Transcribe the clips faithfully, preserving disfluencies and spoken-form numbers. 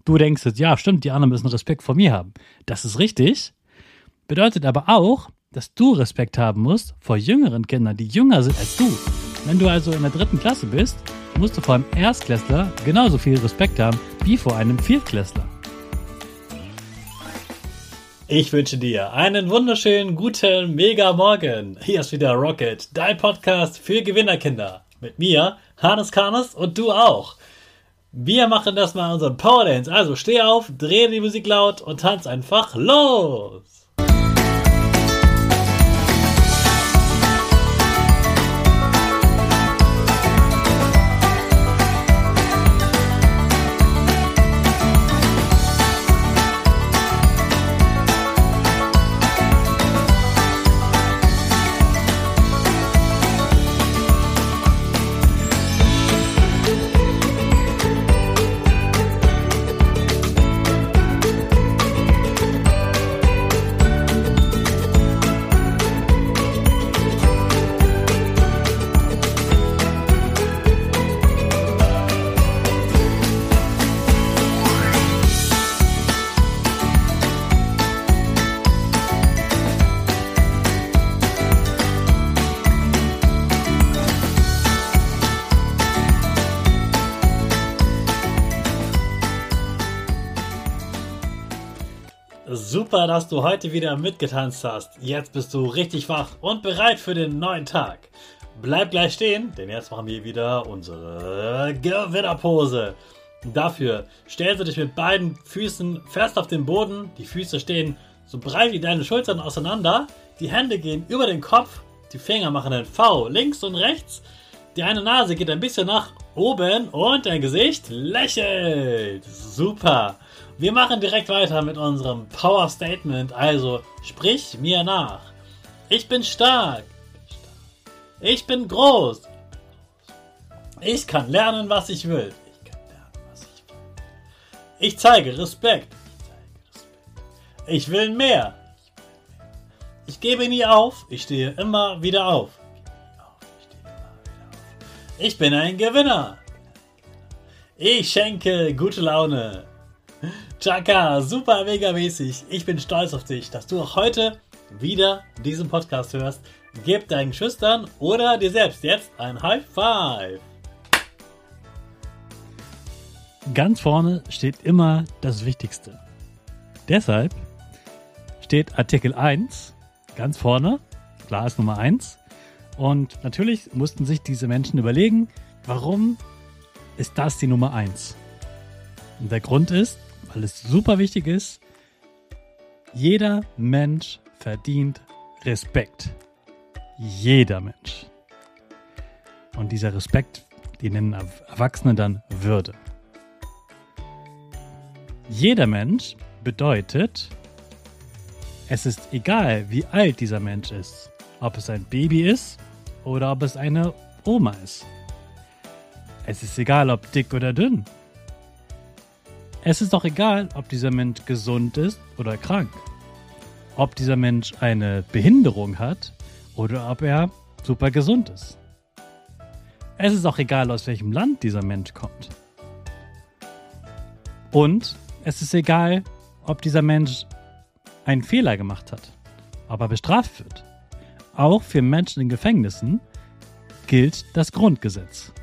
Du denkst jetzt, ja, stimmt, die anderen müssen Respekt vor mir haben. Das ist richtig. Bedeutet aber auch, dass du Respekt haben musst vor jüngeren Kindern, die jünger sind als du. Wenn du also in der dritten Klasse bist, musst du vor einem Erstklässler genauso viel Respekt haben wie vor einem Viertklässler. Ich wünsche dir einen wunderschönen, guten, mega Morgen. Hier ist wieder Rocket, dein Podcast für Gewinnerkinder. Mit mir, Hannes Karnes, und du auch. Wir machen das mal unseren Power Dance. Also steh auf, dreh die Musik laut und tanz einfach los. Super, dass du heute wieder mitgetanzt hast. Jetzt bist du richtig wach und bereit für den neuen Tag. Bleib gleich stehen, denn jetzt machen wir wieder unsere Gewinnerpose. Dafür stellst du dich mit beiden Füßen fest auf den Boden. Die Füße stehen so breit wie deine Schultern auseinander. Die Hände gehen über den Kopf. Die Finger machen ein V links und rechts. Die eine Nase geht ein bisschen nach oben und dein Gesicht lächelt. Super. Wir machen direkt weiter mit unserem Power Statement. Also sprich mir nach. Ich bin stark. Ich bin groß. Ich kann lernen, was ich will. Ich kann lernen, was ich will. Ich zeige Respekt. Ich will mehr. Ich gebe nie auf. Ich stehe immer wieder auf. Ich bin ein Gewinner. Ich schenke gute Laune. Chaka, super mega mäßig. Ich bin stolz auf dich, dass du auch heute wieder diesen Podcast hörst. Gib deinen Schüchtern oder dir selbst jetzt ein High Five. Ganz vorne steht immer das Wichtigste. Deshalb steht Artikel eins ganz vorne, klar ist Nummer eins. Und natürlich mussten sich diese Menschen überlegen, warum ist das die Nummer eins? Und der Grund ist, weil es super wichtig ist, jeder Mensch verdient Respekt. Jeder Mensch. Und dieser Respekt, den nennen Erwachsene dann Würde. Jeder Mensch bedeutet, es ist egal, wie alt dieser Mensch ist. Ob es ein Baby ist oder ob es eine Oma ist. Es ist egal, ob dick oder dünn. Es ist doch egal, ob dieser Mensch gesund ist oder krank. Ob dieser Mensch eine Behinderung hat oder ob er super gesund ist. Es ist auch egal, aus welchem Land dieser Mensch kommt. Und es ist egal, ob dieser Mensch einen Fehler gemacht hat, ob er bestraft wird. Auch für Menschen in Gefängnissen gilt das Grundgesetz.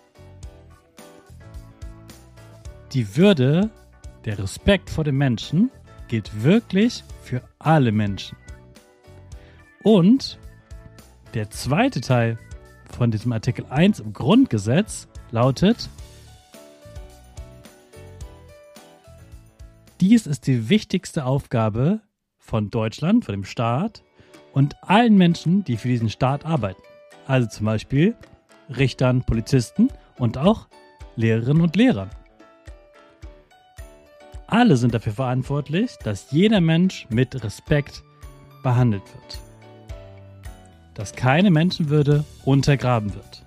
Die Würde, der Respekt vor dem Menschen gilt wirklich für alle Menschen. Und der zweite Teil von diesem Artikel eins im Grundgesetz lautet: Dies ist die wichtigste Aufgabe von Deutschland, von dem Staat und allen Menschen, die für diesen Staat arbeiten. Also zum Beispiel Richtern, Polizisten und auch Lehrerinnen und Lehrern. Alle sind dafür verantwortlich, dass jeder Mensch mit Respekt behandelt wird. Dass keine Menschenwürde untergraben wird.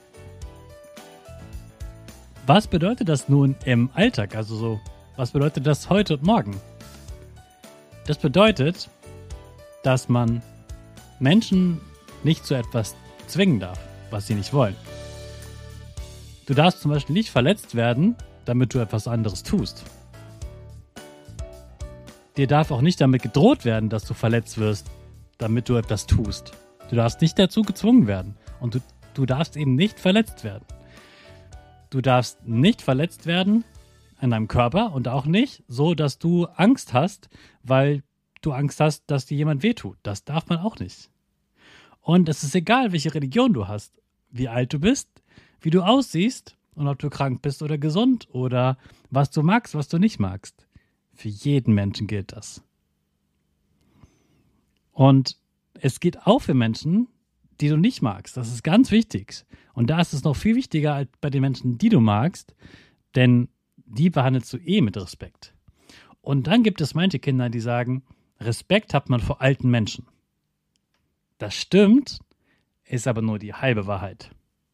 Was bedeutet das nun im Alltag? Also so, was bedeutet das heute und morgen? Das bedeutet, dass man Menschen nicht zu etwas zwingen darf, was sie nicht wollen. Du darfst zum Beispiel nicht verletzt werden, damit du etwas anderes tust. dir darf auch nicht damit gedroht werden, dass du verletzt wirst, damit du etwas tust. Du darfst nicht dazu gezwungen werden und du, du darfst eben nicht verletzt werden. Du darfst nicht verletzt werden an deinem Körper und auch nicht so, dass du Angst hast, weil du Angst hast, dass dir jemand wehtut. Das darf man auch nicht. Und es ist egal, welche Religion du hast, wie alt du bist, wie du aussiehst und ob du krank bist oder gesund oder was du magst, was du nicht magst. Für jeden Menschen gilt das. Und es gilt auch für Menschen, die du nicht magst. Das ist ganz wichtig. Und da ist es noch viel wichtiger als bei den Menschen, die du magst, denn die behandelst du eh mit Respekt. Und dann gibt es manche Kinder, die sagen, Respekt hat man vor alten Menschen. Das stimmt, ist aber nur die halbe Wahrheit.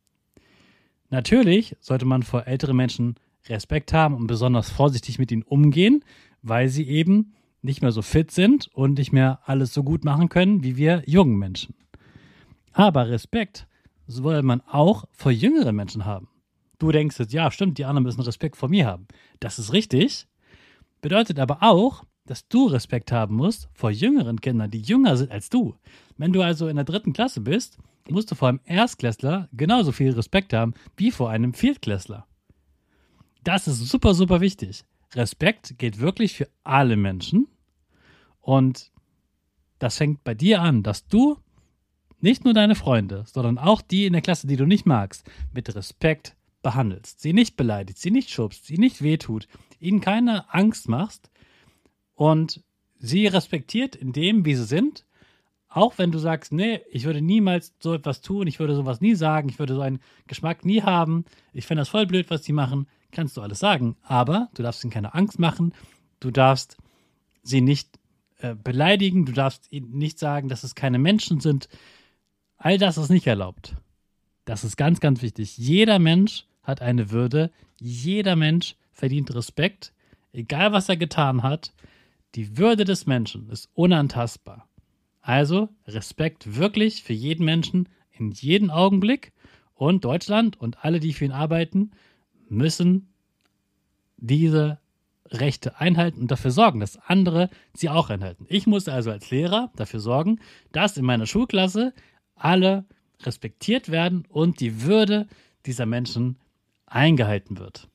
Natürlich sollte man vor älteren Menschen Respekt haben und besonders vorsichtig mit ihnen umgehen, weil sie eben nicht mehr so fit sind und nicht mehr alles so gut machen können wie wir jungen Menschen. Aber Respekt soll man auch vor jüngeren Menschen haben. Du denkst jetzt, ja stimmt, die anderen müssen Respekt vor mir haben. Das ist richtig, bedeutet aber auch, dass du Respekt haben musst vor jüngeren Kindern, die jünger sind als du. Wenn du also in der dritten Klasse bist, musst du vor einem Erstklässler genauso viel Respekt haben wie vor einem Viertklässler. Das ist super, super wichtig. Respekt gilt wirklich für alle Menschen und das fängt bei dir an, dass du nicht nur deine Freunde, sondern auch die in der Klasse, die du nicht magst, mit Respekt behandelst. Sie nicht beleidigst, sie nicht schubst, sie nicht wehtut, ihnen keine Angst machst und sie respektiert in dem, wie sie sind, auch wenn du sagst, nee, ich würde niemals so etwas tun, ich würde sowas nie sagen, ich würde so einen Geschmack nie haben, ich fände das voll blöd, was die machen, kannst du alles sagen, aber du darfst ihnen keine Angst machen, du darfst sie nicht äh, beleidigen, du darfst ihnen nicht sagen, dass es keine Menschen sind. All das ist nicht erlaubt. Das ist ganz, ganz wichtig. Jeder Mensch hat eine Würde, jeder Mensch verdient Respekt, egal was er getan hat. Die Würde des Menschen ist unantastbar. Also Respekt wirklich für jeden Menschen in jedem Augenblick und Deutschland und alle, die für ihn arbeiten, müssen diese Rechte einhalten und dafür sorgen, dass andere sie auch einhalten. Ich muss also als Lehrer dafür sorgen, dass in meiner Schulklasse alle respektiert werden und die Würde dieser Menschen eingehalten wird.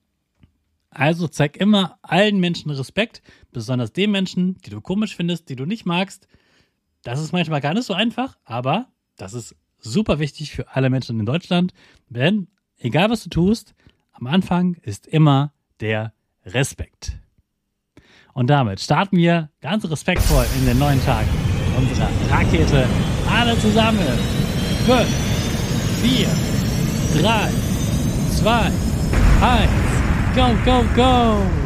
Also zeig immer allen Menschen Respekt, besonders den Menschen, die du komisch findest, die du nicht magst. Das ist manchmal gar nicht so einfach, aber das ist super wichtig für alle Menschen in Deutschland, denn egal was du tust, am Anfang ist immer der Respekt. Und damit starten wir ganz respektvoll in den neuen Tag unserer Rakete. Alle zusammen. fünf, vier, drei, zwei, eins. Go, go, go!